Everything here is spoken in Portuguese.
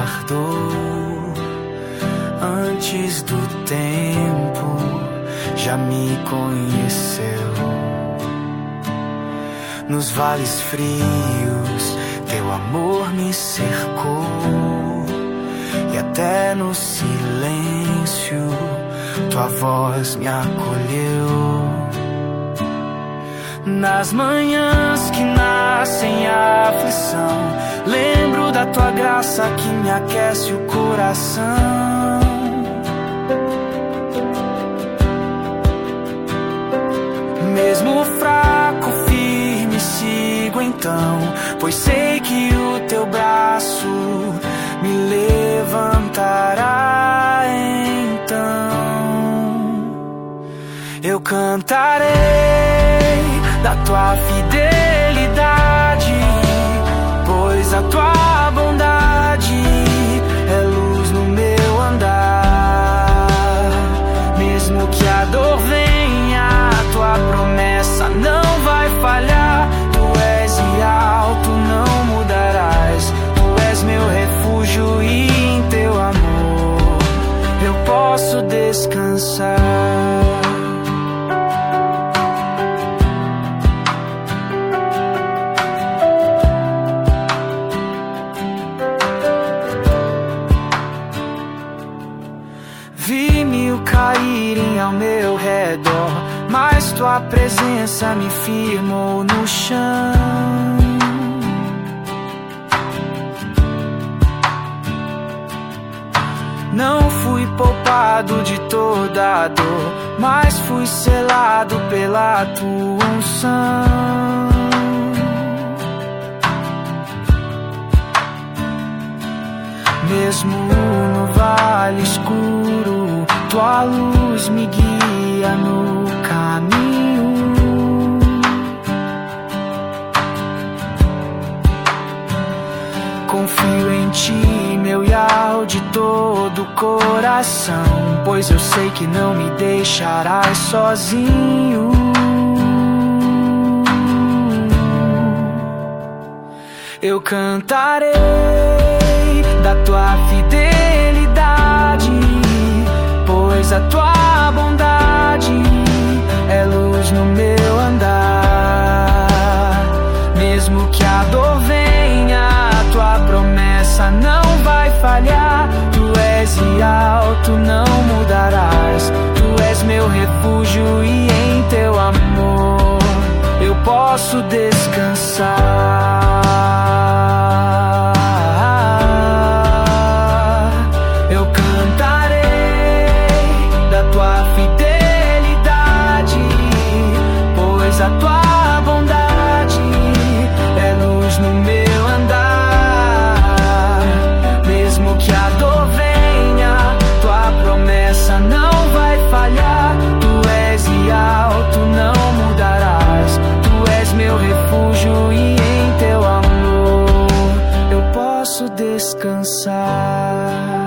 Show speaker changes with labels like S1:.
S1: guardou antes do tempo, já me conheceu. Nos vales frios, teu amor me cercou, e até no silêncio, tua voz me acolheu. Nas manhãs que nascem a aflição, lembro da tua graça que me aquece o coração. Mesmo fraco, firme, sigo então, pois sei que o teu braço me levantará. Então eu cantarei da tua fidelidade, pois a tua bondade é luz no meu andar. Mesmo que a dor venha, a tua promessa não vai falhar. Tu és real, tu não mudarás. Tu és meu refúgio e em teu amor eu posso descansar. Vi mil caírem ao meu redor, mas tua presença me firmou no chão. Não fui poupado de toda a dor, mas fui selado pela tua unção. Mesmo no vale escuro, tua luz me guia no caminho. Confio em ti, meu Yahweh, de todo o coração, pois eu sei que não me deixarás sozinho. Eu cantarei da tua fidelidade, pois a tua bondade é luz no meu andar. Mesmo que a dor venha, a tua promessa não vai falhar. Tu és real, tu não mudarás. Tu és meu refúgio e em teu amor eu posso descansar. A tua bondade é luz no meu andar. Mesmo que a dor venha, tua promessa não vai falhar. Tu és real, tu não mudarás. Tu és meu refúgio e em teu amor eu posso descansar.